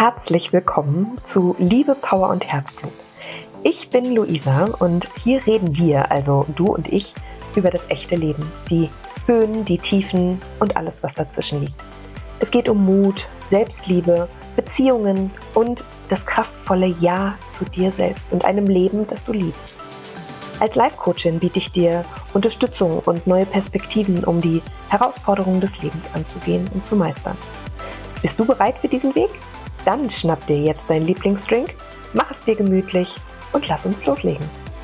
Herzlich willkommen zu Liebe, Power und Herzblut. Ich bin Luisa und hier reden wir, also du und ich, über das echte Leben. Die Höhen, die Tiefen und alles, was dazwischen liegt. Es geht um Mut, Selbstliebe, Beziehungen und das kraftvolle Ja zu dir selbst und einem Leben, das du liebst. Als Life-Coachin biete ich dir Unterstützung und neue Perspektiven, um die Herausforderungen des Lebens anzugehen und zu meistern. Bist du bereit für diesen Weg? Dann schnapp dir jetzt deinen Lieblingsdrink, mach es dir gemütlich und lass uns loslegen.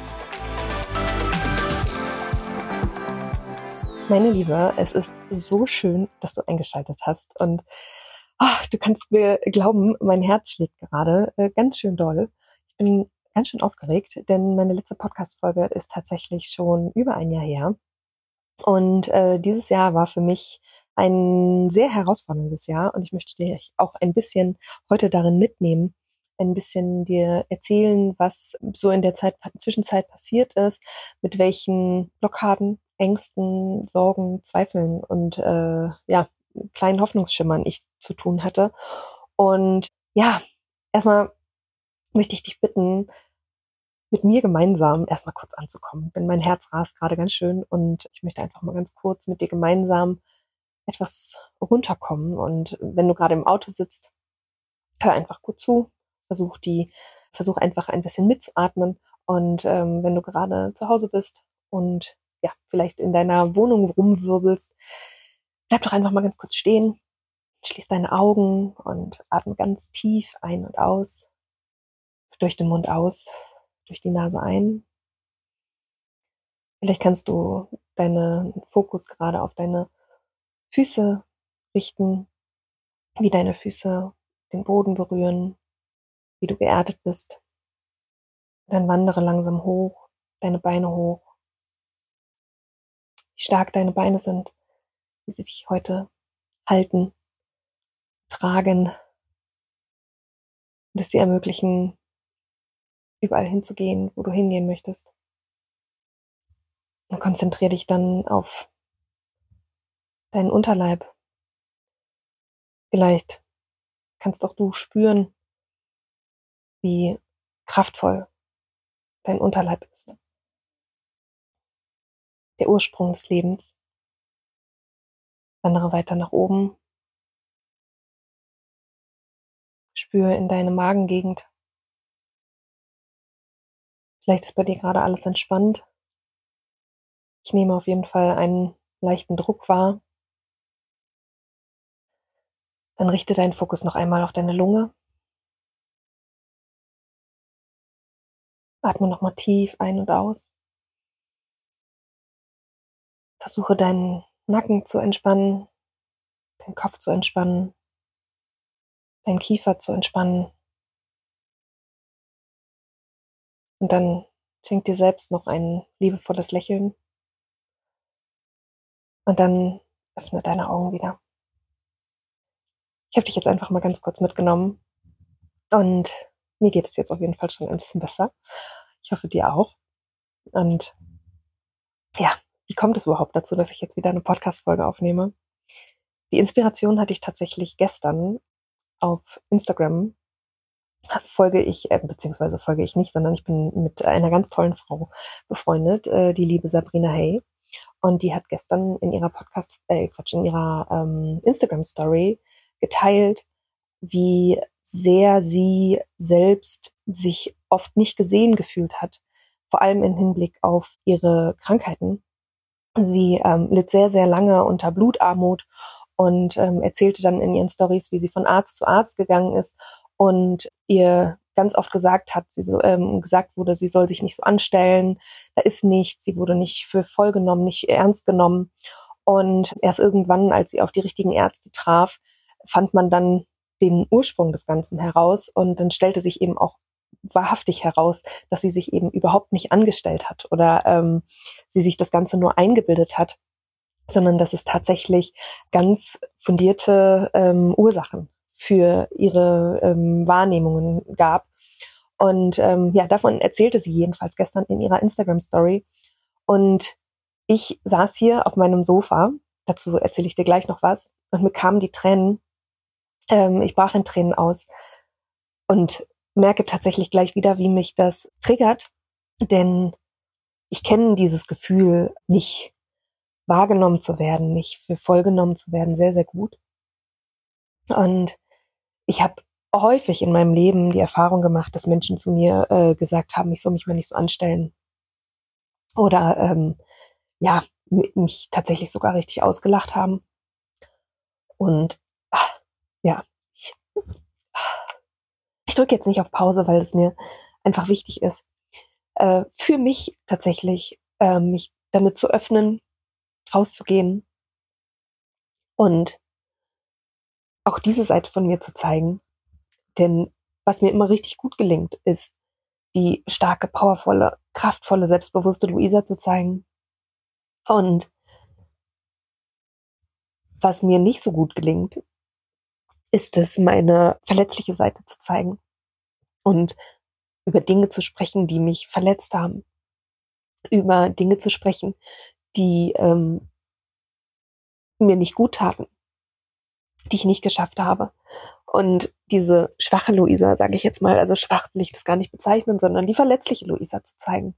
Meine Liebe, es ist so schön, dass du eingeschaltet hast und du kannst mir glauben, mein Herz schlägt gerade ganz schön doll. Ich bin ganz schön aufgeregt, denn meine letzte Podcast-Folge ist tatsächlich schon über ein Jahr her. Und dieses Jahr war für mich ein sehr herausforderndes Jahr und ich möchte dir auch ein bisschen heute darin mitnehmen, ein bisschen dir erzählen, was so in der Zwischenzeit passiert ist, mit welchen Blockaden, Ängsten, Sorgen, Zweifeln und kleinen Hoffnungsschimmern ich zu tun hatte. Und ja, erstmal möchte ich dich bitten, mit mir gemeinsam erstmal kurz anzukommen, denn mein Herz rast gerade ganz schön und ich möchte einfach mal ganz kurz mit dir gemeinsam etwas runterkommen. Und wenn du gerade im Auto sitzt, hör einfach gut zu, versuch einfach ein bisschen mitzuatmen. Und wenn du gerade zu Hause bist und ja, vielleicht in deiner Wohnung rumwirbelst, bleib doch einfach mal ganz kurz stehen, schließ deine Augen und atme ganz tief ein und aus, durch den Mund aus, durch die Nase ein. Vielleicht kannst du deinen Fokus gerade auf deine Füße richten, wie deine Füße den Boden berühren, wie du geerdet bist. Dann wandere langsam hoch, deine Beine hoch, wie stark deine Beine sind, wie sie dich heute halten, tragen und es dir ermöglichen, überall hinzugehen, wo du hingehen möchtest. Und konzentriere dich dann auf deinen Unterleib. Vielleicht kannst auch du spüren, wie kraftvoll dein Unterleib ist. Der Ursprung des Lebens. Wandere weiter nach oben. Spüre in deine Magengegend. Vielleicht ist bei dir gerade alles entspannt. Ich nehme auf jeden Fall einen leichten Druck wahr. Dann richte deinen Fokus noch einmal auf deine Lunge. Atme nochmal tief ein und aus. Versuche deinen Nacken zu entspannen, deinen Kopf zu entspannen, deinen Kiefer zu entspannen. Und dann schenk dir selbst noch ein liebevolles Lächeln. Und dann öffne deine Augen wieder. Ich habe dich jetzt einfach mal ganz kurz mitgenommen. Und mir geht es jetzt auf jeden Fall schon ein bisschen besser. Ich hoffe, dir auch. Und ja, wie kommt es überhaupt dazu, dass ich jetzt wieder eine Podcast-Folge aufnehme? Die Inspiration hatte ich tatsächlich gestern auf Instagram. Folge ich nicht, sondern ich bin mit einer ganz tollen Frau befreundet, die liebe Sabrina Hay. Und die hat gestern in ihrer Instagram-Story geteilt, wie sehr sie selbst sich oft nicht gesehen gefühlt hat, vor allem im Hinblick auf ihre Krankheiten. Sie litt sehr, sehr lange unter Blutarmut und erzählte dann in ihren Stories, wie sie von Arzt zu Arzt gegangen ist und ihr ganz oft gesagt wurde, sie soll sich nicht so anstellen, da ist nichts, sie wurde nicht für voll genommen, nicht ernst genommen. Und erst irgendwann, als sie auf die richtigen Ärzte traf, fand man dann den Ursprung des Ganzen heraus und dann stellte sich eben auch wahrhaftig heraus, dass sie sich eben überhaupt nicht angestellt hat oder sie sich das Ganze nur eingebildet hat, sondern dass es tatsächlich ganz fundierte Ursachen für ihre Wahrnehmungen gab. Und davon erzählte sie jedenfalls gestern in ihrer Instagram-Story. Und ich saß hier auf meinem Sofa, dazu erzähle ich dir gleich noch was, und mir kamen die Tränen, ich brach in Tränen aus, und merke tatsächlich gleich wieder, wie mich das triggert, denn ich kenne dieses Gefühl, nicht wahrgenommen zu werden, nicht für voll genommen zu werden, sehr, sehr gut. Und ich habe häufig in meinem Leben die Erfahrung gemacht, dass Menschen zu mir gesagt haben, ich soll mich mal nicht so anstellen. Oder ja, mich tatsächlich sogar richtig ausgelacht haben. Und ja, ich, ich drücke jetzt nicht auf Pause, weil es mir einfach wichtig ist, für mich tatsächlich mich damit zu öffnen, rauszugehen und auch diese Seite von mir zu zeigen. Denn was mir immer richtig gut gelingt, ist, die starke, powervolle, kraftvolle, selbstbewusste Luisa zu zeigen. Und was mir nicht so gut gelingt, ist es, meine verletzliche Seite zu zeigen und über Dinge zu sprechen, die mich verletzt haben, über Dinge zu sprechen, die mir nicht gut taten, die ich nicht geschafft habe. Und diese schwache Luisa, sage ich jetzt mal, also schwach will ich das gar nicht bezeichnen, sondern die verletzliche Luisa zu zeigen.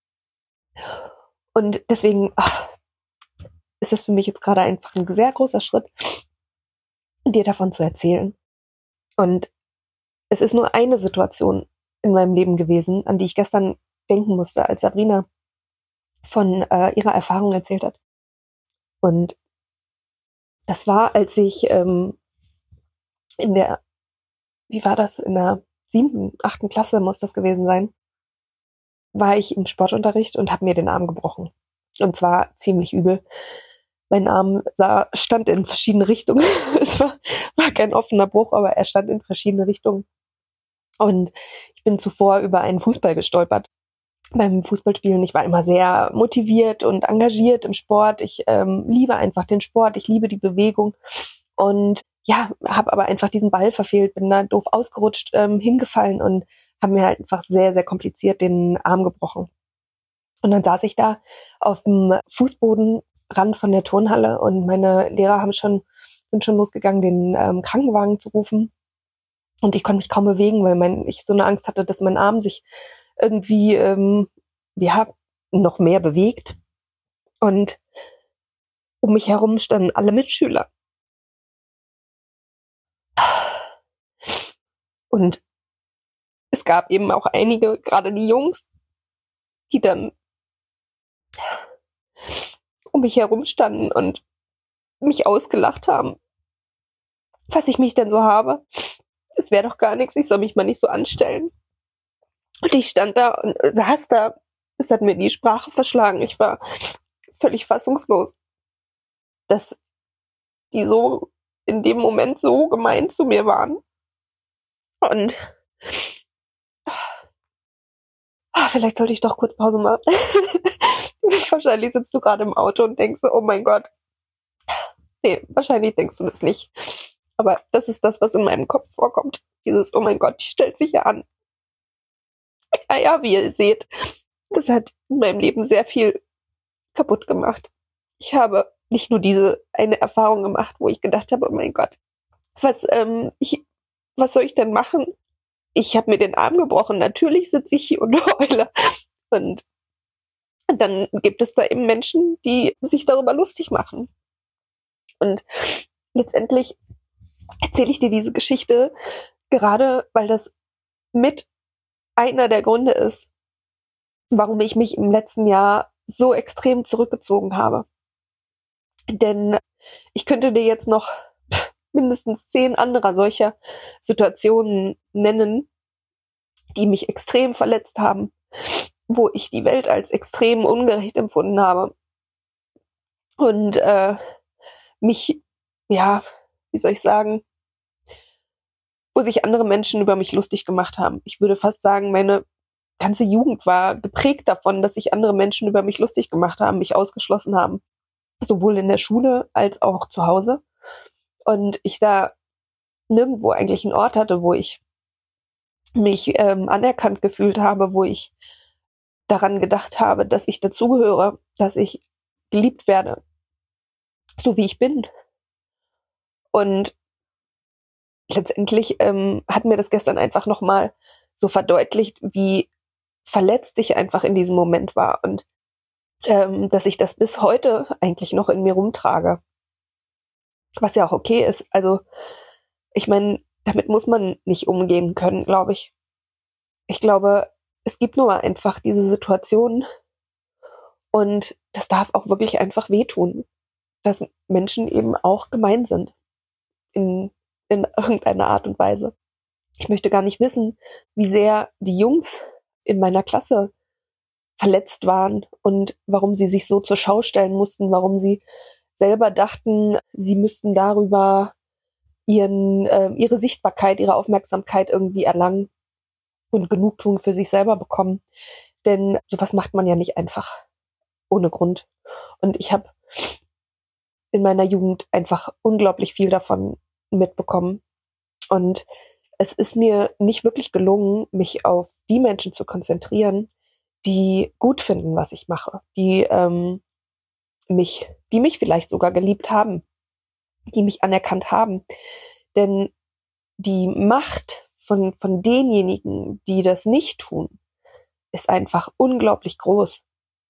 Und deswegen ist es für mich jetzt gerade einfach ein sehr großer Schritt, dir davon zu erzählen. Und es ist nur eine Situation in meinem Leben gewesen, an die ich gestern denken musste, als Sabrina von ihrer Erfahrung erzählt hat. Und das war, als ich in der, wie war das, in der 7., 8. Klasse muss das gewesen sein, war ich im Sportunterricht und habe mir den Arm gebrochen. Und zwar ziemlich übel. Mein Arm stand in verschiedene Richtungen. Es war kein offener Bruch, aber er stand in verschiedene Richtungen. Und ich bin zuvor über einen Fußball gestolpert. Beim Fußballspielen, ich war immer sehr motiviert und engagiert im Sport. Ich liebe einfach den Sport, ich liebe die Bewegung und ja, habe aber einfach diesen Ball verfehlt, bin da doof ausgerutscht, hingefallen und habe mir halt einfach sehr, sehr kompliziert den Arm gebrochen. Und dann saß ich da auf dem Fußbodenrand von der Turnhalle und meine Lehrer sind schon losgegangen, den Krankenwagen zu rufen. Und ich konnte mich kaum bewegen, weil ich so eine Angst hatte, dass mein Arm sich irgendwie ja noch mehr bewegt. Und um mich herum standen alle Mitschüler. Und es gab eben auch einige, gerade die Jungs, die dann um mich herum standen und mich ausgelacht haben, was ich mich denn so habe. Es wäre doch gar nichts, ich soll mich mal nicht so anstellen. Und ich stand da und saß da. Es hat mir die Sprache verschlagen. Ich war völlig fassungslos, dass die so in dem Moment so gemein zu mir waren. Und vielleicht sollte ich doch kurz Pause machen. Wahrscheinlich sitzt du gerade im Auto und denkst so, oh mein Gott. Nee, wahrscheinlich denkst du das nicht. Aber das ist das, was in meinem Kopf vorkommt. Dieses, oh mein Gott, die stellt sich ja an. Ja, wie ihr seht, das hat in meinem Leben sehr viel kaputt gemacht. Ich habe nicht nur diese eine Erfahrung gemacht, wo ich gedacht habe, oh mein Gott, was soll ich denn machen? Ich habe mir den Arm gebrochen. Natürlich sitze ich hier und heule. Und dann gibt es da eben Menschen, die sich darüber lustig machen. Und letztendlich erzähle ich dir diese Geschichte gerade, weil das mit einer der Gründe ist, warum ich mich im letzten Jahr so extrem zurückgezogen habe. Denn ich könnte dir jetzt noch mindestens 10 anderer solcher Situationen nennen, die mich extrem verletzt haben, wo ich die Welt als extrem ungerecht empfunden habe. Und mich, ja, wie soll ich sagen, wo sich andere Menschen über mich lustig gemacht haben. Ich würde fast sagen, meine ganze Jugend war geprägt davon, dass sich andere Menschen über mich lustig gemacht haben, mich ausgeschlossen haben. Sowohl in der Schule als auch zu Hause. Und ich da nirgendwo eigentlich einen Ort hatte, wo ich mich anerkannt gefühlt habe, wo ich daran gedacht habe, dass ich dazugehöre, dass ich geliebt werde, so wie ich bin. Und letztendlich hat mir das gestern einfach nochmal so verdeutlicht, wie verletzt ich einfach in diesem Moment war und dass ich das bis heute eigentlich noch in mir rumtrage. Was ja auch okay ist. Also ich meine, damit muss man nicht umgehen können, glaube ich. Ich glaube, es gibt nur einfach diese Situation und das darf auch wirklich einfach wehtun, dass Menschen eben auch gemein sind in irgendeiner Art und Weise. Ich möchte gar nicht wissen, wie sehr die Jungs in meiner Klasse verletzt waren und warum sie sich so zur Schau stellen mussten, warum sie selber dachten, sie müssten darüber ihre Sichtbarkeit, ihre Aufmerksamkeit irgendwie erlangen und Genugtuung für sich selber bekommen. Denn sowas macht man ja nicht einfach ohne Grund. Und ich habe in meiner Jugend einfach unglaublich viel davon mitbekommen. Und es ist mir nicht wirklich gelungen, mich auf die Menschen zu konzentrieren, die gut finden, was ich mache, die mich vielleicht sogar geliebt haben, die mich anerkannt haben. Denn die Macht von denjenigen, die das nicht tun, ist einfach unglaublich groß.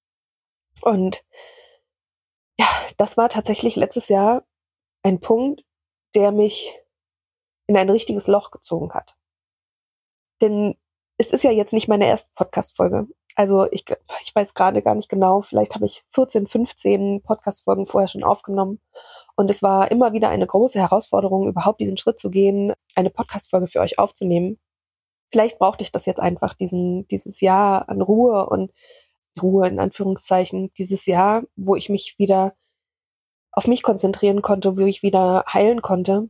Und ja, das war tatsächlich letztes Jahr ein Punkt, der mich in ein richtiges Loch gezogen hat. Denn es ist ja jetzt nicht meine erste Podcast-Folge. Also ich weiß gerade gar nicht genau, vielleicht habe ich 14, 15 Podcast-Folgen vorher schon aufgenommen. Und es war immer wieder eine große Herausforderung, überhaupt diesen Schritt zu gehen, eine Podcast-Folge für euch aufzunehmen. Vielleicht brauchte ich das jetzt einfach, dieses Jahr an Ruhe und Ruhe in Anführungszeichen, dieses Jahr, wo ich mich wieder auf mich konzentrieren konnte, wo ich wieder heilen konnte,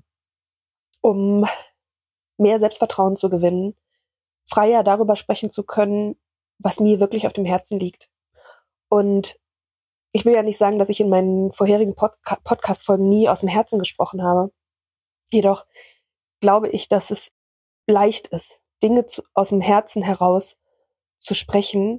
um mehr Selbstvertrauen zu gewinnen, freier darüber sprechen zu können, was mir wirklich auf dem Herzen liegt. Und ich will ja nicht sagen, dass ich in meinen vorherigen Podcast-Folgen nie aus dem Herzen gesprochen habe. Jedoch glaube ich, dass es leicht ist, Dinge aus dem Herzen heraus zu sprechen.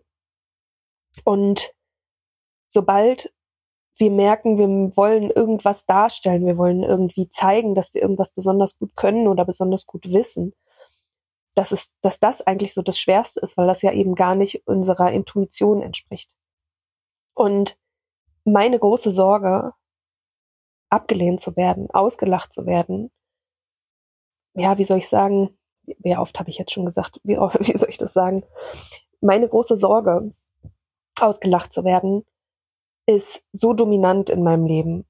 Und sobald wir merken, wir wollen irgendwas darstellen, wir wollen irgendwie zeigen, dass wir irgendwas besonders gut können oder besonders gut wissen, dass das eigentlich so das Schwerste ist, weil das ja eben gar nicht unserer Intuition entspricht. Und meine große Sorge, abgelehnt zu werden, ausgelacht zu werden, ja, wie soll ich sagen, wie oft habe ich jetzt schon gesagt, wie soll ich das sagen? Meine große Sorge, ausgelacht zu werden, ist so dominant in meinem Leben,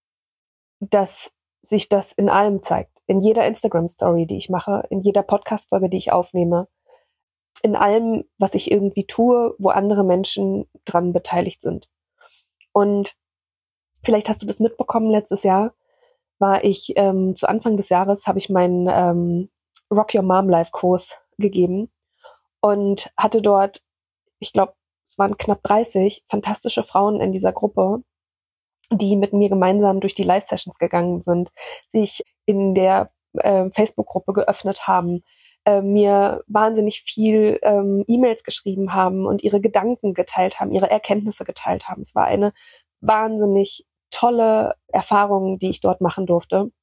dass sich das in allem zeigt. In jeder Instagram-Story, die ich mache, in jeder Podcast-Folge, die ich aufnehme, in allem, was ich irgendwie tue, wo andere Menschen dran beteiligt sind. Und vielleicht hast du das mitbekommen, letztes Jahr war ich, zu Anfang des Jahres habe ich meinen Rock Your Mom Life Kurs gegeben und hatte dort, ich glaube, es waren knapp 30 fantastische Frauen in dieser Gruppe, die mit mir gemeinsam durch die Live-Sessions gegangen sind, sich in der Facebook-Gruppe geöffnet haben, mir wahnsinnig viel E-Mails geschrieben haben und ihre Gedanken geteilt haben, ihre Erkenntnisse geteilt haben. Es war eine wahnsinnig tolle Erfahrung, die ich dort machen durfte,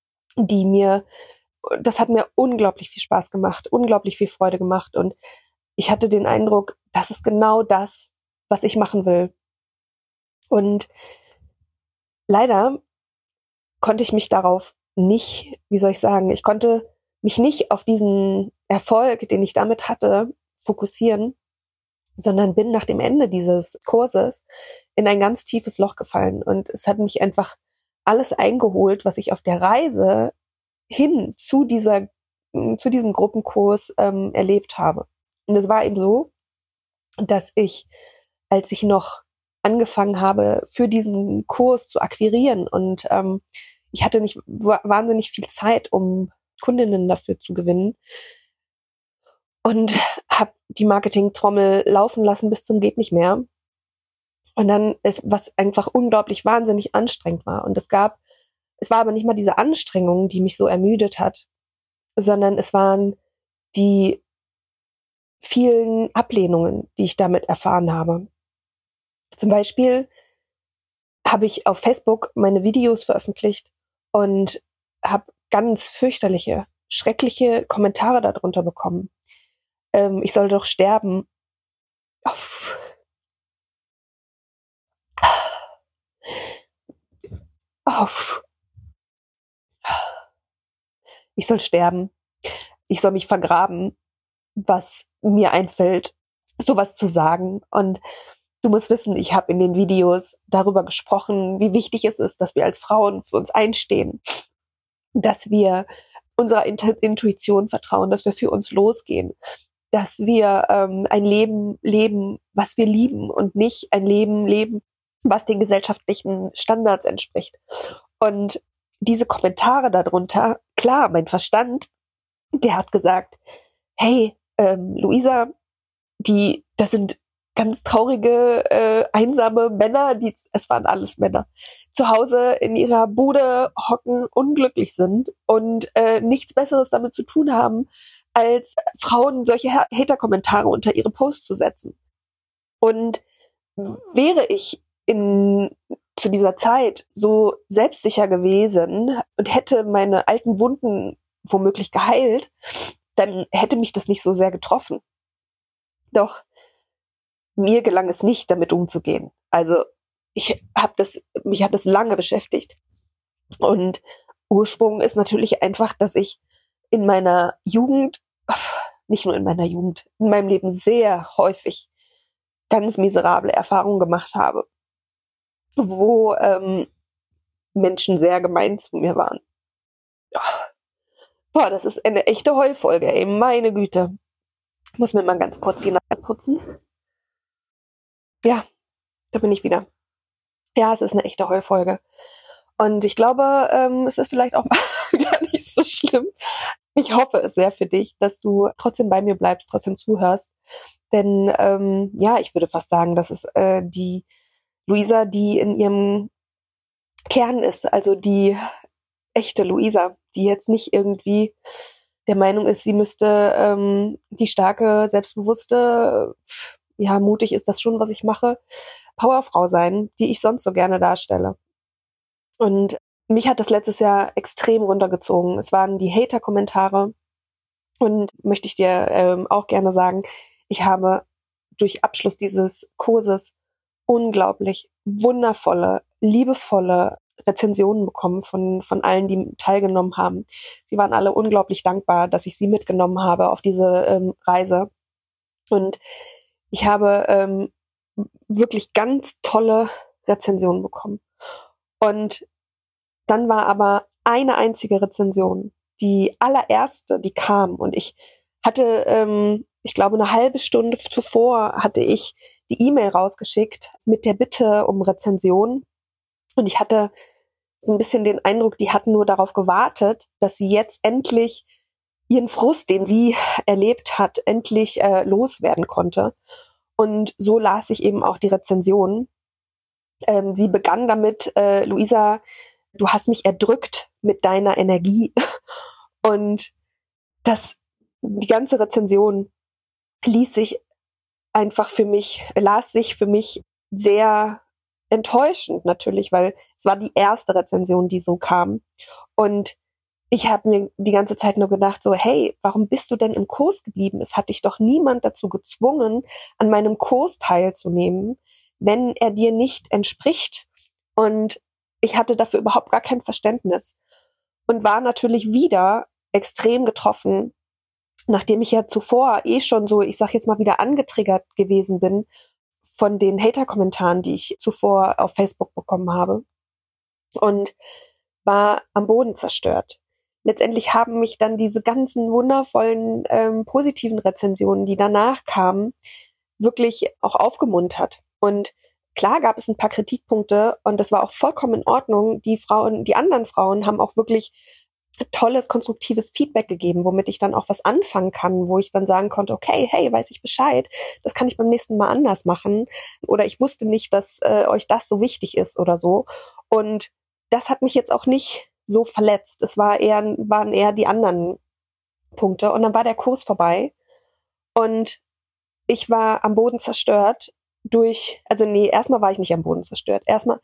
das hat mir unglaublich viel Spaß gemacht, unglaublich viel Freude gemacht und ich hatte den Eindruck, das ist genau das, was ich machen will. Und leider konnte ich mich darauf nicht, wie soll ich sagen, ich konnte mich nicht auf diesen Erfolg, den ich damit hatte, fokussieren, sondern bin nach dem Ende dieses Kurses in ein ganz tiefes Loch gefallen. Und es hat mich einfach alles eingeholt, was ich auf der Reise hin zu diesem Gruppenkurs erlebt habe. Und es war eben so, dass ich, als ich noch angefangen habe, für diesen Kurs zu akquirieren und ich hatte nicht wahnsinnig viel Zeit, um Kundinnen dafür zu gewinnen und habe die Marketing-Trommel laufen lassen bis zum geht nicht mehr. Und dann was einfach unglaublich wahnsinnig anstrengend war. Und es war aber nicht mal diese Anstrengung, die mich so ermüdet hat, sondern es waren die vielen Ablehnungen, die ich damit erfahren habe. Zum Beispiel habe ich auf Facebook meine Videos veröffentlicht und habe ganz fürchterliche, schreckliche Kommentare darunter bekommen. Ich soll doch sterben. Uff. Uff. Ich soll sterben. Ich soll mich vergraben, was mir einfällt, sowas zu sagen. Und du musst wissen, ich habe in den Videos darüber gesprochen, wie wichtig es ist, dass wir als Frauen für uns einstehen, dass wir unserer Intuition vertrauen, dass wir für uns losgehen, dass wir ein Leben leben, was wir lieben und nicht ein Leben leben, was den gesellschaftlichen Standards entspricht. Und diese Kommentare darunter, klar, mein Verstand, der hat gesagt, hey, Luisa, das sind ganz traurige, einsame Männer, es waren alles Männer, zu Hause in ihrer Bude hocken, unglücklich sind und nichts Besseres damit zu tun haben, als Frauen solche Hater-Kommentare unter ihre Posts zu setzen. Und wäre ich zu dieser Zeit so selbstsicher gewesen und hätte meine alten Wunden womöglich geheilt, dann hätte mich das nicht so sehr getroffen. Doch mir gelang es nicht, damit umzugehen. Also mich hat das lange beschäftigt. Und Ursprung ist natürlich einfach, dass ich in meiner Jugend, nicht nur in meiner Jugend, in meinem Leben sehr häufig ganz miserable Erfahrungen gemacht habe, wo Menschen sehr gemein zu mir waren. Boah, das ist eine echte Heulfolge, ey, meine Güte. Ich muss mir mal ganz kurz die Nase putzen. Ja, da bin ich wieder. Ja, es ist eine echte Heulfolge. Und ich glaube, es ist vielleicht auch gar nicht so schlimm. Ich hoffe es sehr für dich, dass du trotzdem bei mir bleibst, trotzdem zuhörst. Denn ja, ich würde fast sagen, das ist die Luisa, die in ihrem Kern ist. Also die echte Luisa, die jetzt nicht irgendwie der Meinung ist, sie müsste die starke, selbstbewusste, ja, mutig ist das schon, was ich mache, Powerfrau sein, die ich sonst so gerne darstelle. Und mich hat das letztes Jahr extrem runtergezogen. Es waren die Hater-Kommentare. Und möchte ich dir auch gerne sagen, ich habe durch Abschluss dieses Kurses unglaublich wundervolle, liebevolle Rezensionen bekommen von allen, die teilgenommen haben. Sie waren alle unglaublich dankbar, dass ich sie mitgenommen habe auf diese Reise. Und ich habe wirklich ganz tolle Rezensionen bekommen. Und dann war aber eine einzige Rezension, die allererste, die kam. Und ich hatte, ich glaube, eine halbe Stunde zuvor hatte ich die E-Mail rausgeschickt mit der Bitte um Rezension. Und ich hatte so ein bisschen den Eindruck, die hatten nur darauf gewartet, dass sie jetzt endlich ihren Frust, den sie erlebt hat, endlich loswerden konnte. Und so las ich eben auch die Rezension. Sie begann damit, Luisa, du hast mich erdrückt mit deiner Energie. Und die ganze Rezension las sich für mich sehr enttäuschend natürlich, weil es war die erste Rezension, die so kam. Und ich habe mir die ganze Zeit nur gedacht, so, hey, warum bist du denn im Kurs geblieben? Es hat dich doch niemand dazu gezwungen, an meinem Kurs teilzunehmen, wenn er dir nicht entspricht. Und ich hatte dafür überhaupt gar kein Verständnis und war natürlich wieder extrem getroffen, nachdem ich ja zuvor schon so, ich sag jetzt mal wieder angetriggert gewesen bin von den Hater-Kommentaren, die ich zuvor auf Facebook bekommen habe, und war am Boden zerstört. Letztendlich haben mich dann diese ganzen wundervollen positiven Rezensionen, die danach kamen, wirklich auch aufgemuntert. Und klar gab es ein paar Kritikpunkte und das war auch vollkommen in Ordnung. Die anderen Frauen haben auch wirklich tolles, konstruktives Feedback gegeben, womit ich dann auch was anfangen kann, wo ich dann sagen konnte, okay, hey, weiß ich Bescheid, das kann ich beim nächsten Mal anders machen. Oder ich wusste nicht, dass euch das so wichtig ist oder so. Und das hat mich jetzt auch nicht so verletzt. Waren eher die anderen Punkte. Und dann war der Kurs vorbei und ich war am Boden zerstört erstmal war ich nicht am Boden zerstört. Erstmal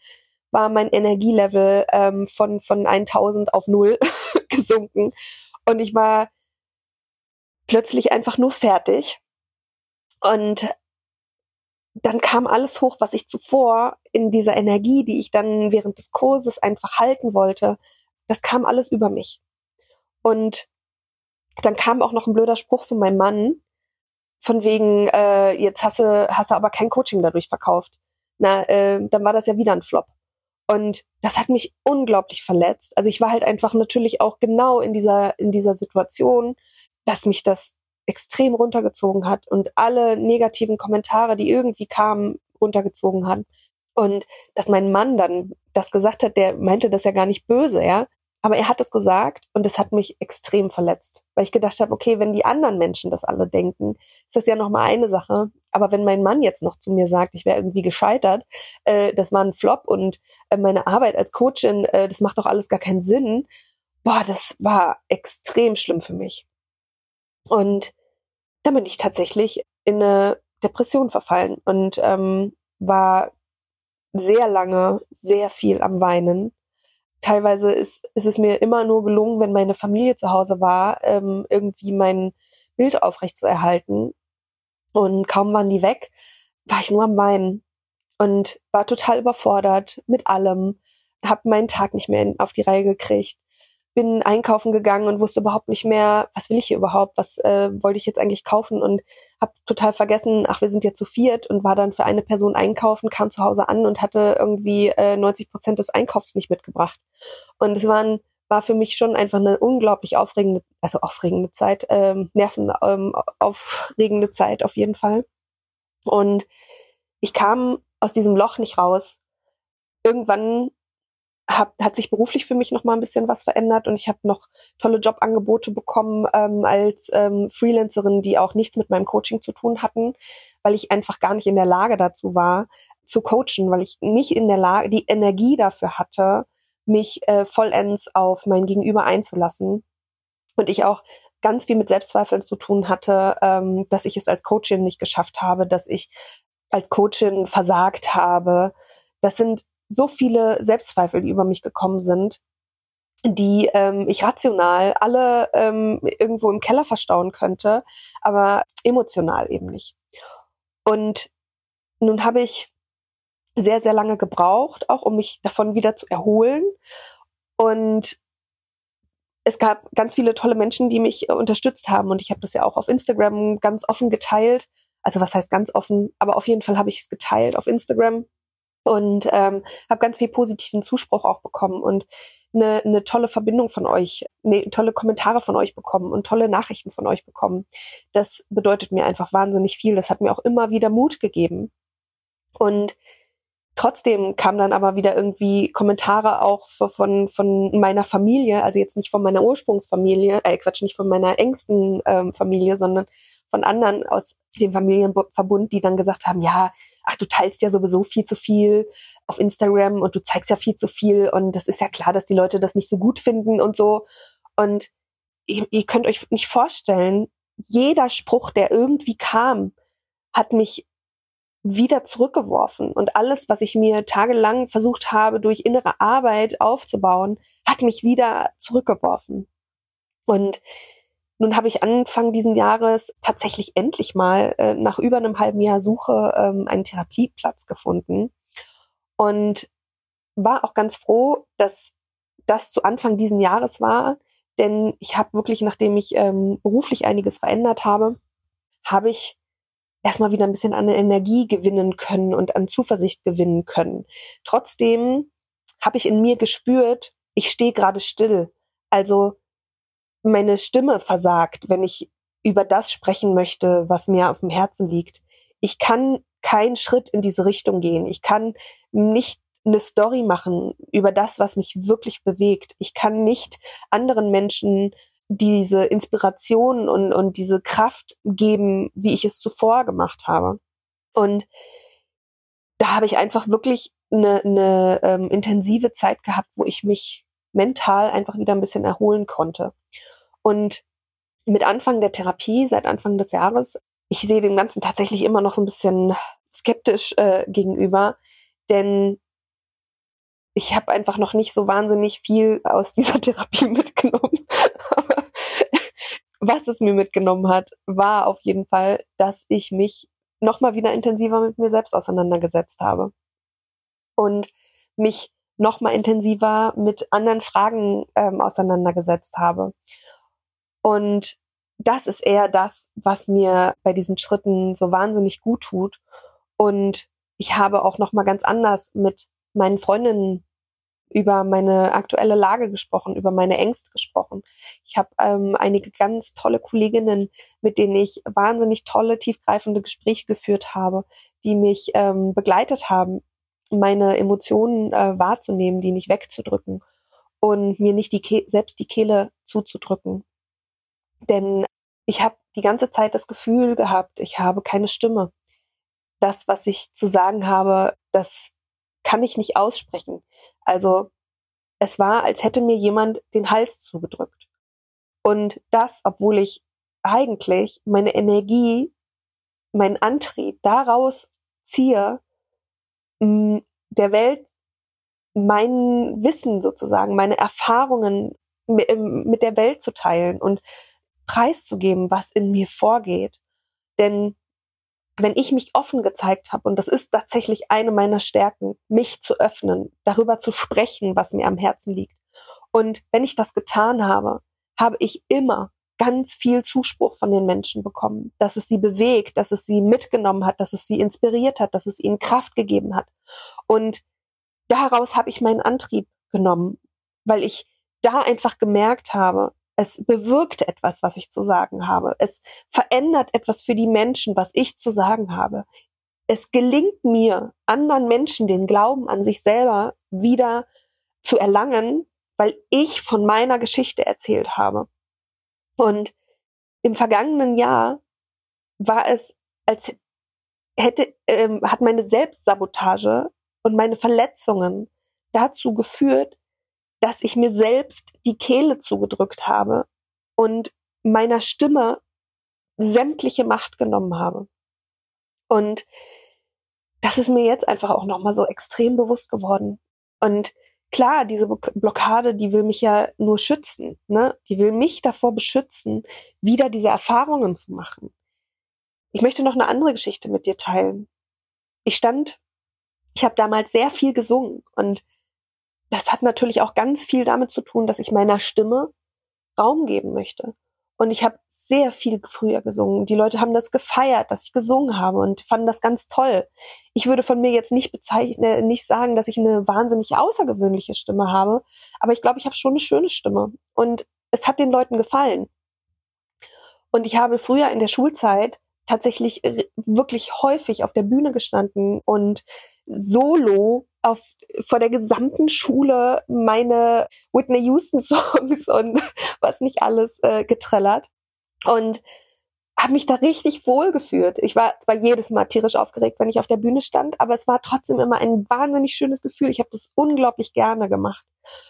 war mein Energielevel von 1000 auf 0 gesunken. Und ich war plötzlich einfach nur fertig. Und dann kam alles hoch, was ich zuvor in dieser Energie, die ich dann während des Kurses einfach halten wollte, das kam alles über mich. Und dann kam auch noch ein blöder Spruch von meinem Mann, von wegen, jetzt hast du aber kein Coaching dadurch verkauft. Dann war das ja wieder ein Flop. Und das hat mich unglaublich verletzt. Also ich war halt einfach natürlich auch genau in dieser Situation, dass mich das extrem runtergezogen hat und alle negativen Kommentare, die irgendwie kamen, runtergezogen hat. Und dass mein Mann dann das gesagt hat, der meinte das ja gar nicht böse, ja. Aber er hat es gesagt und es hat mich extrem verletzt, weil ich gedacht habe, okay, wenn die anderen Menschen das alle denken, ist das ja nochmal eine Sache. Aber wenn mein Mann jetzt noch zu mir sagt, ich wäre irgendwie gescheitert, das war ein Flop und meine Arbeit als Coachin, das macht doch alles gar keinen Sinn. Boah, das war extrem schlimm für mich. Und dann bin ich tatsächlich in eine Depression verfallen und war sehr lange sehr viel am Weinen. Teilweise ist es mir immer nur gelungen, wenn meine Familie zu Hause war, irgendwie mein Bild aufrecht zu erhalten. Und kaum waren die weg, war ich nur am Weinen und war total überfordert mit allem, habe meinen Tag nicht mehr auf die Reihe gekriegt, bin einkaufen gegangen und wusste überhaupt nicht mehr, was will ich hier überhaupt, was wollte ich jetzt eigentlich kaufen und habe total vergessen, ach, wir sind ja zu viert und war dann für eine Person einkaufen, kam zu Hause an und hatte irgendwie 90% des Einkaufs nicht mitgebracht. Und es war für mich schon einfach eine unglaublich aufregende Zeit, aufregende Zeit auf jeden Fall. Und ich kam aus diesem Loch nicht raus. Irgendwann hat sich beruflich für mich noch mal ein bisschen was verändert und ich habe noch tolle Jobangebote bekommen als Freelancerin, die auch nichts mit meinem Coaching zu tun hatten, weil ich einfach gar nicht in der Lage dazu war, zu coachen, weil ich nicht in der Lage, die Energie dafür hatte, mich vollends auf mein Gegenüber einzulassen. Und ich auch ganz viel mit Selbstzweifeln zu tun hatte, dass ich es als Coachin nicht geschafft habe, dass ich als Coachin versagt habe. Das sind so viele Selbstzweifel, die über mich gekommen sind, die ich rational alle irgendwo im Keller verstauen könnte, aber emotional eben nicht. Und nun habe ich sehr, sehr lange gebraucht, auch um mich davon wieder zu erholen. Und es gab ganz viele tolle Menschen, die mich unterstützt haben. Und ich habe das ja auch auf Instagram ganz offen geteilt. Also was heißt ganz offen? Aber auf jeden Fall habe ich es geteilt auf Instagram. Und habe ganz viel positiven Zuspruch auch bekommen und eine tolle Verbindung von euch, tolle Kommentare von euch bekommen und tolle Nachrichten von euch bekommen. Das bedeutet mir einfach wahnsinnig viel. Das hat mir auch immer wieder Mut gegeben. Und trotzdem kamen dann aber wieder irgendwie Kommentare auch von meiner Familie, also jetzt nicht von meiner Ursprungsfamilie, nicht von meiner engsten Familie, sondern von anderen aus dem Familienverbund, die dann gesagt haben, ja, ach, du teilst ja sowieso viel zu viel auf Instagram und du zeigst ja viel zu viel und das ist ja klar, dass die Leute das nicht so gut finden und so. Und ihr könnt euch nicht vorstellen, jeder Spruch, der irgendwie kam, hat mich wieder zurückgeworfen. Und alles, was ich mir tagelang versucht habe, durch innere Arbeit aufzubauen, hat mich wieder zurückgeworfen. Und nun habe ich Anfang diesen Jahres tatsächlich endlich mal nach über einem halben Jahr Suche einen Therapieplatz gefunden und war auch ganz froh, dass das zu Anfang diesen Jahres war, denn ich habe wirklich, nachdem ich beruflich einiges verändert habe ich erstmal wieder ein bisschen an Energie gewinnen können und an Zuversicht gewinnen können. Trotzdem habe ich in mir gespürt, ich stehe gerade still. Also meine Stimme versagt, wenn ich über das sprechen möchte, was mir auf dem Herzen liegt. Ich kann keinen Schritt in diese Richtung gehen. Ich kann nicht eine Story machen über das, was mich wirklich bewegt. Ich kann nicht anderen Menschen diese Inspiration und diese Kraft geben, wie ich es zuvor gemacht habe. Und da habe ich einfach wirklich eine intensive Zeit gehabt, wo ich mich mental einfach wieder ein bisschen erholen konnte. Und mit Anfang der Therapie, seit Anfang des Jahres, ich sehe dem Ganzen tatsächlich immer noch so ein bisschen skeptisch gegenüber, denn ich habe einfach noch nicht so wahnsinnig viel aus dieser Therapie mitgenommen. Aber was es mir mitgenommen hat, war auf jeden Fall, dass ich mich nochmal wieder intensiver mit mir selbst auseinandergesetzt habe und mich nochmal intensiver mit anderen Fragen auseinandergesetzt habe. Und das ist eher das, was mir bei diesen Schritten so wahnsinnig gut tut. Und ich habe auch nochmal ganz anders mit meinen Freundinnen über meine aktuelle Lage gesprochen, über meine Ängste gesprochen. Ich habe einige ganz tolle Kolleginnen, mit denen ich wahnsinnig tolle, tiefgreifende Gespräche geführt habe, die mich begleitet haben, meine Emotionen wahrzunehmen, die nicht wegzudrücken und mir nicht selbst die Kehle zuzudrücken. Denn ich habe die ganze Zeit das Gefühl gehabt, ich habe keine Stimme. Das, was ich zu sagen habe, das kann ich nicht aussprechen. Also es war, als hätte mir jemand den Hals zugedrückt. Und das, obwohl ich eigentlich meine Energie, meinen Antrieb daraus ziehe, der Welt mein Wissen sozusagen, meine Erfahrungen mit der Welt zu teilen und preiszugeben, was in mir vorgeht. Denn wenn ich mich offen gezeigt habe, und das ist tatsächlich eine meiner Stärken, mich zu öffnen, darüber zu sprechen, was mir am Herzen liegt. Und wenn ich das getan habe, habe ich immer ganz viel Zuspruch von den Menschen bekommen, dass es sie bewegt, dass es sie mitgenommen hat, dass es sie inspiriert hat, dass es ihnen Kraft gegeben hat. Und daraus habe ich meinen Antrieb genommen, weil ich da einfach gemerkt habe, es bewirkt etwas, was ich zu sagen habe. Es verändert etwas für die Menschen, was ich zu sagen habe. Es gelingt mir, anderen Menschen den Glauben an sich selber wieder zu erlangen, weil ich von meiner Geschichte erzählt habe. Und im vergangenen Jahr war es, als hat meine Selbstsabotage und meine Verletzungen dazu geführt, dass ich mir selbst die Kehle zugedrückt habe und meiner Stimme sämtliche Macht genommen habe. Und das ist mir jetzt einfach auch nochmal so extrem bewusst geworden. Und klar, diese Blockade, die will mich ja nur schützen, ne? Die will mich davor beschützen, wieder diese Erfahrungen zu machen. Ich möchte noch eine andere Geschichte mit dir teilen. Ich habe damals sehr viel gesungen und das hat natürlich auch ganz viel damit zu tun, dass ich meiner Stimme Raum geben möchte. Und ich habe sehr viel früher gesungen. Die Leute haben das gefeiert, dass ich gesungen habe und fanden das ganz toll. Ich würde von mir jetzt nicht sagen, dass ich eine wahnsinnig außergewöhnliche Stimme habe, aber ich glaube, ich habe schon eine schöne Stimme. Und es hat den Leuten gefallen. Und ich habe früher in der Schulzeit tatsächlich wirklich häufig auf der Bühne gestanden und solo vor der gesamten Schule meine Whitney Houston Songs und was nicht alles getrellert und habe mich da richtig wohl gefühlt. Ich war zwar jedes Mal tierisch aufgeregt, wenn ich auf der Bühne stand, aber es war trotzdem immer ein wahnsinnig schönes Gefühl. Ich habe das unglaublich gerne gemacht.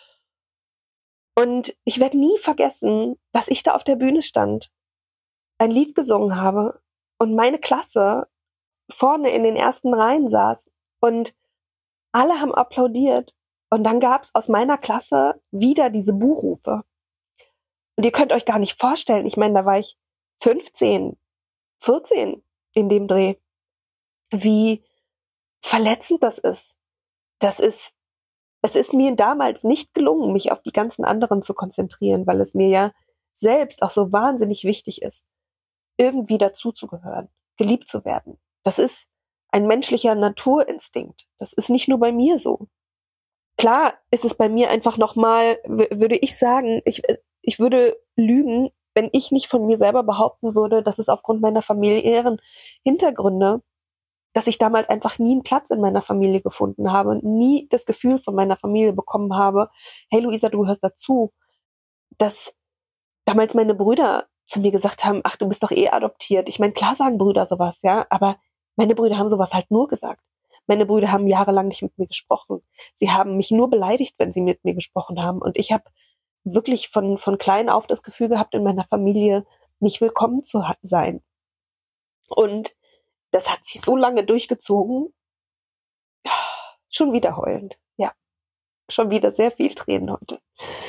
Und ich werde nie vergessen, dass ich da auf der Bühne stand, ein Lied gesungen habe und meine Klasse vorne in den ersten Reihen saß und alle haben applaudiert. Und dann gab's aus meiner Klasse wieder diese Buhrufe. Und ihr könnt euch gar nicht vorstellen, ich meine, da war ich 15, 14 in dem Dreh, wie verletzend das ist. Es ist mir damals nicht gelungen, mich auf die ganzen anderen zu konzentrieren, weil es mir ja selbst auch so wahnsinnig wichtig ist, irgendwie dazuzugehören, geliebt zu werden. Das ist ein menschlicher Naturinstinkt. Das ist nicht nur bei mir so. Klar ist es bei mir einfach nochmal, würde ich sagen, ich würde lügen, wenn ich nicht von mir selber behaupten würde, dass es aufgrund meiner familiären Hintergründe, dass ich damals einfach nie einen Platz in meiner Familie gefunden habe und nie das Gefühl von meiner Familie bekommen habe, hey Luisa, du gehörst dazu. Dass damals meine Brüder zu mir gesagt haben, ach, du bist doch eh adoptiert. Ich meine, klar sagen Brüder sowas, ja, aber meine Brüder haben sowas halt nur gesagt. Meine Brüder haben jahrelang nicht mit mir gesprochen. Sie haben mich nur beleidigt, wenn sie mit mir gesprochen haben. Und ich habe wirklich von klein auf das Gefühl gehabt, in meiner Familie nicht willkommen zu sein. Und das hat sich so lange durchgezogen, schon wieder heulend, ja. schon wieder sehr viel Tränen heute.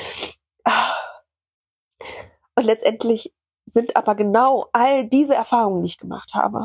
Und letztendlich sind aber genau all diese Erfahrungen, die ich gemacht habe,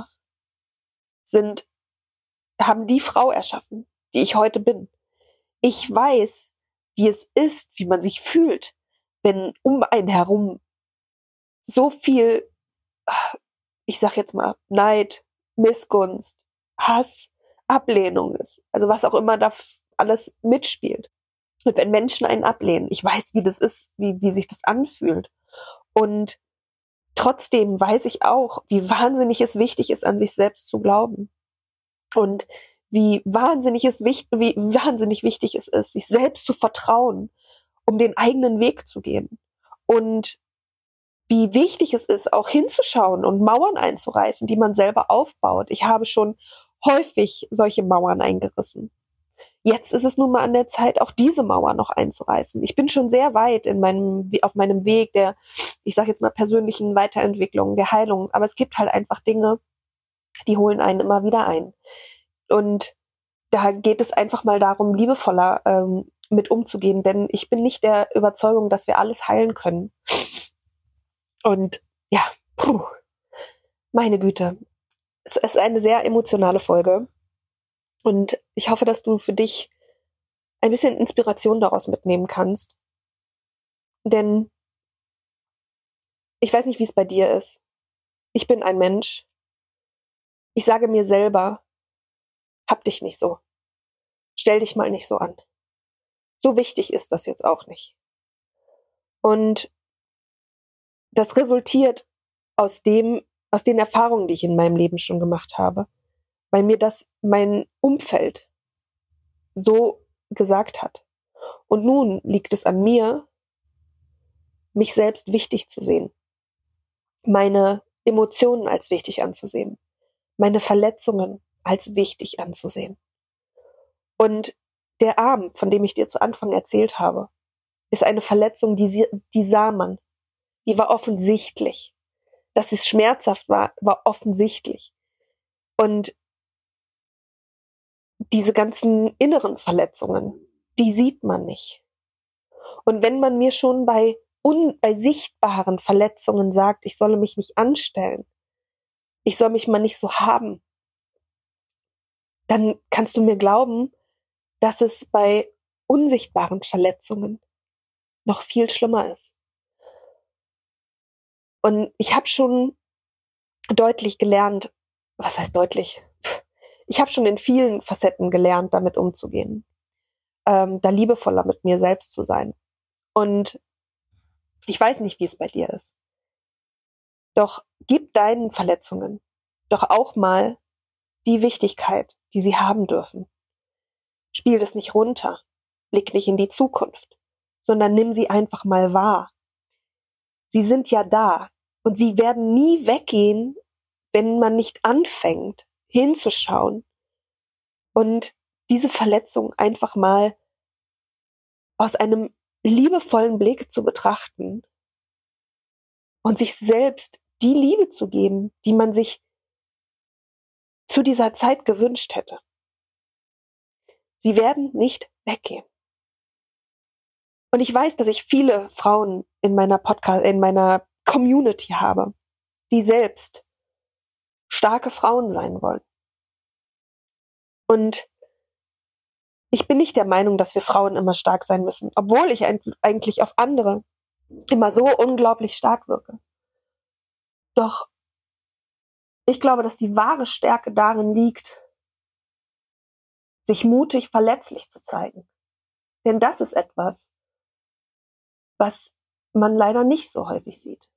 haben die Frau erschaffen, die ich heute bin. Ich weiß, wie es ist, wie man sich fühlt, wenn um einen herum so viel, ich sag jetzt mal, Neid, Missgunst, Hass, Ablehnung ist. Also was auch immer da alles mitspielt. Und wenn Menschen einen ablehnen, ich weiß, wie das ist, wie sich das anfühlt. Und trotzdem weiß ich auch, wie wahnsinnig es wichtig ist, an sich selbst zu glauben. Und wie wahnsinnig wichtig es ist, sich selbst zu vertrauen, um den eigenen Weg zu gehen. Und wie wichtig es ist, auch hinzuschauen und Mauern einzureißen, die man selber aufbaut. Ich habe schon häufig solche Mauern eingerissen. Jetzt ist es nun mal an der Zeit, auch diese Mauer noch einzureißen. Ich bin schon sehr weit auf meinem Weg der, ich sage jetzt mal, persönlichen Weiterentwicklung, der Heilung. Aber es gibt halt einfach Dinge, die holen einen immer wieder ein. Und da geht es einfach mal darum, liebevoller mit umzugehen. Denn ich bin nicht der Überzeugung, dass wir alles heilen können. Und ja, meine Güte. Es ist eine sehr emotionale Folge. Und ich hoffe, dass du für dich ein bisschen Inspiration daraus mitnehmen kannst. Denn ich weiß nicht, wie es bei dir ist. Ich bin ein Mensch. Ich sage mir selber, hab dich nicht so. Stell dich mal nicht so an. So wichtig ist das jetzt auch nicht. Und das resultiert aus den Erfahrungen, die ich in meinem Leben schon gemacht habe, weil mir das mein Umfeld so gesagt hat. Und nun liegt es an mir, mich selbst wichtig zu sehen, meine Emotionen als wichtig anzusehen, meine Verletzungen als wichtig anzusehen. Und der Arm, von dem ich dir zu Anfang erzählt habe, ist eine Verletzung, die sah man. Die war offensichtlich. Dass es schmerzhaft war offensichtlich. Und diese ganzen inneren Verletzungen, die sieht man nicht. Und wenn man mir schon bei sichtbaren Verletzungen sagt, ich solle mich nicht anstellen, ich soll mich mal nicht so haben, dann kannst du mir glauben, dass es bei unsichtbaren Verletzungen noch viel schlimmer ist. Und ich habe schon deutlich gelernt, was heißt deutlich? Ich habe schon in vielen Facetten gelernt, damit umzugehen, da liebevoller mit mir selbst zu sein. Und ich weiß nicht, wie es bei dir ist. Doch gib deinen Verletzungen doch auch mal die Wichtigkeit, die sie haben dürfen. Spiel das nicht runter, blick nicht in die Zukunft, sondern nimm sie einfach mal wahr. Sie sind ja da und sie werden nie weggehen, wenn man nicht anfängt, hinzuschauen und diese Verletzung einfach mal aus einem liebevollen Blick zu betrachten und sich selbst die Liebe zu geben, die man sich zu dieser Zeit gewünscht hätte. Sie werden nicht weggehen. Und ich weiß, dass ich viele Frauen in meiner Community habe, die selbst starke Frauen sein wollen. Und ich bin nicht der Meinung, dass wir Frauen immer stark sein müssen, obwohl ich eigentlich auf andere immer so unglaublich stark wirke. Doch ich glaube, dass die wahre Stärke darin liegt, sich mutig verletzlich zu zeigen. Denn das ist etwas, was man leider nicht so häufig sieht.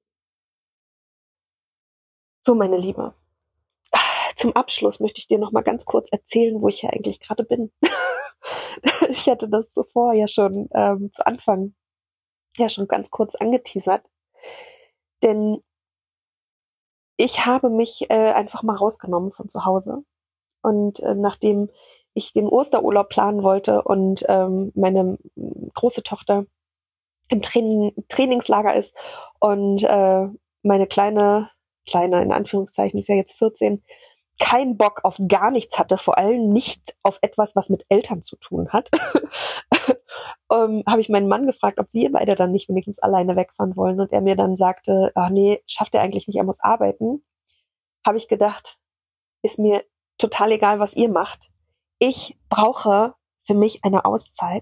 So, meine Liebe, zum Abschluss möchte ich dir noch mal ganz kurz erzählen, wo ich hier eigentlich gerade bin. Ich hatte das zuvor ja schon zu Anfang ja schon ganz kurz angeteasert. Denn ich habe mich einfach mal rausgenommen von zu Hause. Und nachdem ich den Osterurlaub planen wollte und meine große Tochter im Trainingslager ist und meine kleine in Anführungszeichen, ist ja jetzt 14, keinen Bock auf gar nichts hatte, vor allem nicht auf etwas, was mit Eltern zu tun hat, habe ich meinen Mann gefragt, ob wir beide dann nicht wenigstens alleine wegfahren wollen. Und er mir dann sagte, ach nee, schafft er eigentlich nicht, er muss arbeiten. Habe ich gedacht, ist mir total egal, was ihr macht. Ich brauche für mich eine Auszeit.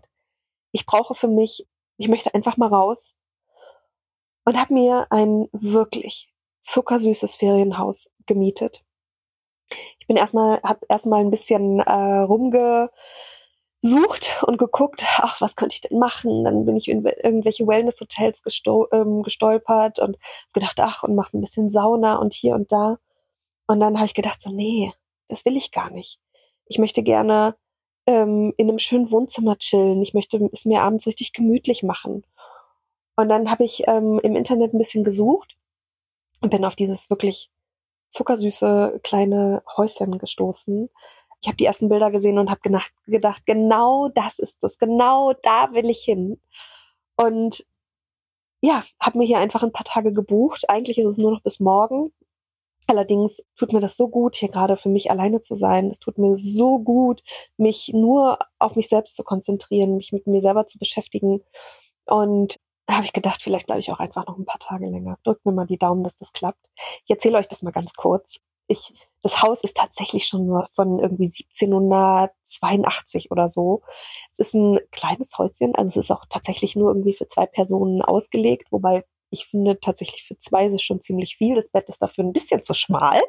Ich möchte einfach mal raus und habe mir ein wirklich zuckersüßes Ferienhaus gemietet. Habe erstmal ein bisschen rumgesucht und geguckt, ach, was könnte ich denn machen? Dann bin ich in irgendwelche Wellness-Hotels gestolpert und gedacht, ach, und machst ein bisschen Sauna und hier und da. Und dann habe ich gedacht, so, nee, das will ich gar nicht. Ich möchte gerne in einem schönen Wohnzimmer chillen. Ich möchte es mir abends richtig gemütlich machen. Und dann habe ich im Internet ein bisschen gesucht und bin auf dieses wirklich zuckersüße kleine Häuschen gestoßen. Ich habe die ersten Bilder gesehen und habe gedacht, genau das ist es, genau da will ich hin. Und ja, habe mir hier einfach ein paar Tage gebucht. Eigentlich ist es nur noch bis morgen. Allerdings tut mir das so gut, hier gerade für mich alleine zu sein. Es tut mir so gut, mich nur auf mich selbst zu konzentrieren, mich mit mir selber zu beschäftigen. Und da habe ich gedacht, vielleicht bleibe ich auch einfach noch ein paar Tage länger. Drückt mir mal die Daumen, dass das klappt. Ich erzähle euch das mal ganz kurz. Das Haus ist tatsächlich schon nur von irgendwie 1782 oder so. Es ist ein kleines Häuschen, also es ist auch tatsächlich nur irgendwie für 2 Personen ausgelegt, wobei ich finde tatsächlich für 2 ist es schon ziemlich viel. Das Bett ist dafür ein bisschen zu schmal.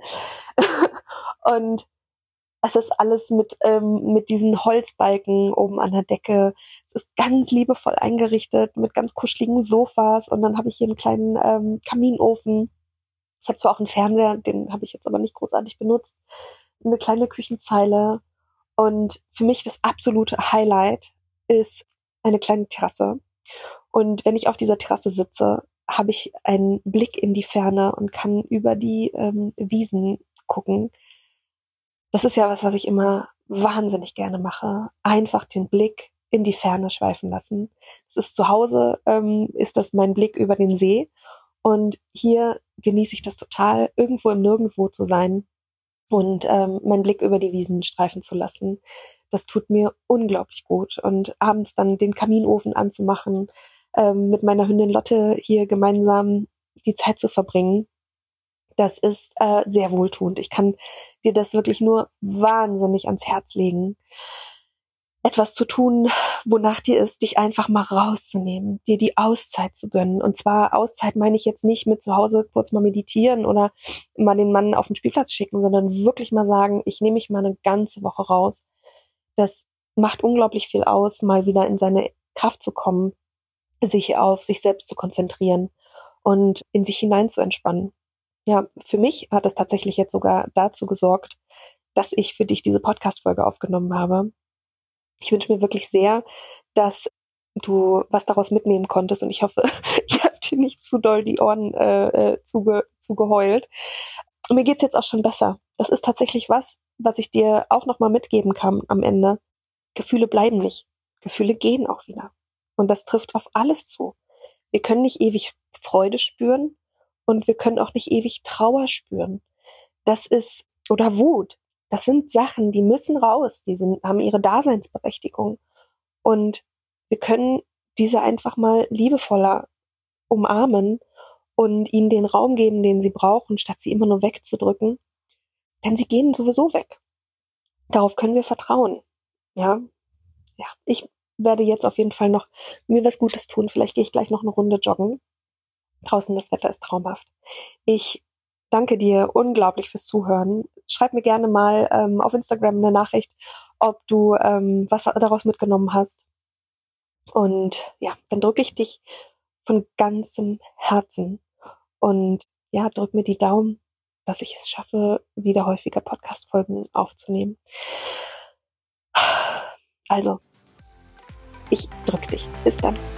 Und es ist alles mit diesen Holzbalken oben an der Decke. Es ist ganz liebevoll eingerichtet mit ganz kuscheligen Sofas. Und dann habe ich hier einen kleinen Kaminofen. Ich habe zwar auch einen Fernseher, den habe ich jetzt aber nicht großartig benutzt. Eine kleine Küchenzeile. Und für mich das absolute Highlight ist eine kleine Terrasse. Und wenn ich auf dieser Terrasse sitze, habe ich einen Blick in die Ferne und kann über die Wiesen gucken. Das ist ja was ich immer wahnsinnig gerne mache. Einfach den Blick in die Ferne schweifen lassen. Das ist zu Hause, ist das mein Blick über den See. Und hier genieße ich das total, irgendwo im Nirgendwo zu sein und meinen Blick über die Wiesen streifen zu lassen. Das tut mir unglaublich gut. Und abends dann den Kaminofen anzumachen, mit meiner Hündin Lotte hier gemeinsam die Zeit zu verbringen, das ist sehr wohltuend. Ich kann dir das wirklich nur wahnsinnig ans Herz legen. Etwas zu tun, wonach dir ist, dich einfach mal rauszunehmen, dir die Auszeit zu gönnen. Und zwar Auszeit meine ich jetzt nicht mit zu Hause kurz mal meditieren oder mal den Mann auf den Spielplatz schicken, sondern wirklich mal sagen, ich nehme mich mal eine ganze Woche raus. Das macht unglaublich viel aus, mal wieder in seine Kraft zu kommen, sich auf sich selbst zu konzentrieren und in sich hinein zu entspannen. Ja, für mich hat es tatsächlich jetzt sogar dazu gesorgt, dass ich für dich diese Podcast-Folge aufgenommen habe. Ich wünsche mir wirklich sehr, dass du was daraus mitnehmen konntest und ich hoffe, ich habe dir nicht zu doll die Ohren zugeheult. Und mir geht's jetzt auch schon besser. Das ist tatsächlich was ich dir auch nochmal mitgeben kann am Ende. Gefühle bleiben nicht. Gefühle gehen auch wieder. Und das trifft auf alles zu. Wir können nicht ewig Freude spüren und wir können auch nicht ewig Trauer spüren. Oder Wut. Das sind Sachen, die müssen raus. Haben ihre Daseinsberechtigung. Und wir können diese einfach mal liebevoller umarmen und ihnen den Raum geben, den sie brauchen, statt sie immer nur wegzudrücken. Denn sie gehen sowieso weg. Darauf können wir vertrauen. Ja. Ich werde jetzt auf jeden Fall noch mir was Gutes tun. Vielleicht gehe ich gleich noch eine Runde joggen. Draußen das Wetter ist traumhaft. Ich danke dir unglaublich fürs Zuhören. Schreib mir gerne mal auf Instagram eine Nachricht, ob du was daraus mitgenommen hast. Und ja, dann drücke ich dich von ganzem Herzen. Und ja, drück mir die Daumen, dass ich es schaffe, wieder häufiger Podcast-Folgen aufzunehmen. Also, ich drück dich. Bis dann.